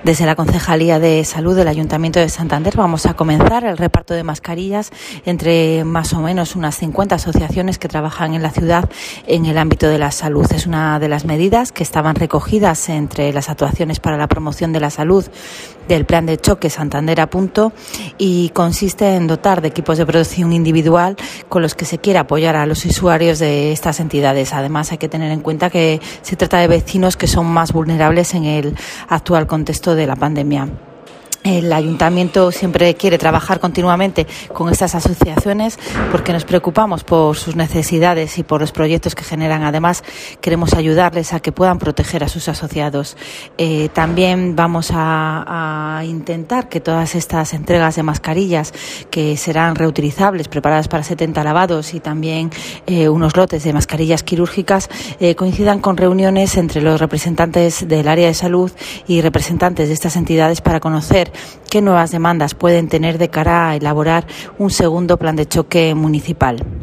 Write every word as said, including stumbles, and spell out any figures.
Desde la Concejalía de Salud del Ayuntamiento de Santander vamos a comenzar el reparto de mascarillas entre más o menos unas cincuenta asociaciones que trabajan en la ciudad en el ámbito de la salud. Es una de las medidas que estaban recogidas entre las actuaciones para la promoción de la salud del Plan de Choque Santander a Punto y consiste en dotar de equipos de protección individual con los que se quiere apoyar a los usuarios de estas entidades. Además, hay que tener en cuenta que se trata de vecinos que son más vulnerables en el actual contexto de la pandemia. El Ayuntamiento siempre quiere trabajar continuamente con estas asociaciones porque nos preocupamos por sus necesidades y por los proyectos que generan. Además, queremos ayudarles a que puedan proteger a sus asociados. Eh, también vamos a, a intentar que todas estas entregas de mascarillas, que serán reutilizables, preparadas para setenta lavados, y también eh, unos lotes de mascarillas quirúrgicas, eh, coincidan con reuniones entre los representantes del área de salud y representantes de estas entidades para conocer qué nuevas demandas pueden tener de cara a elaborar un segundo plan de choque municipal.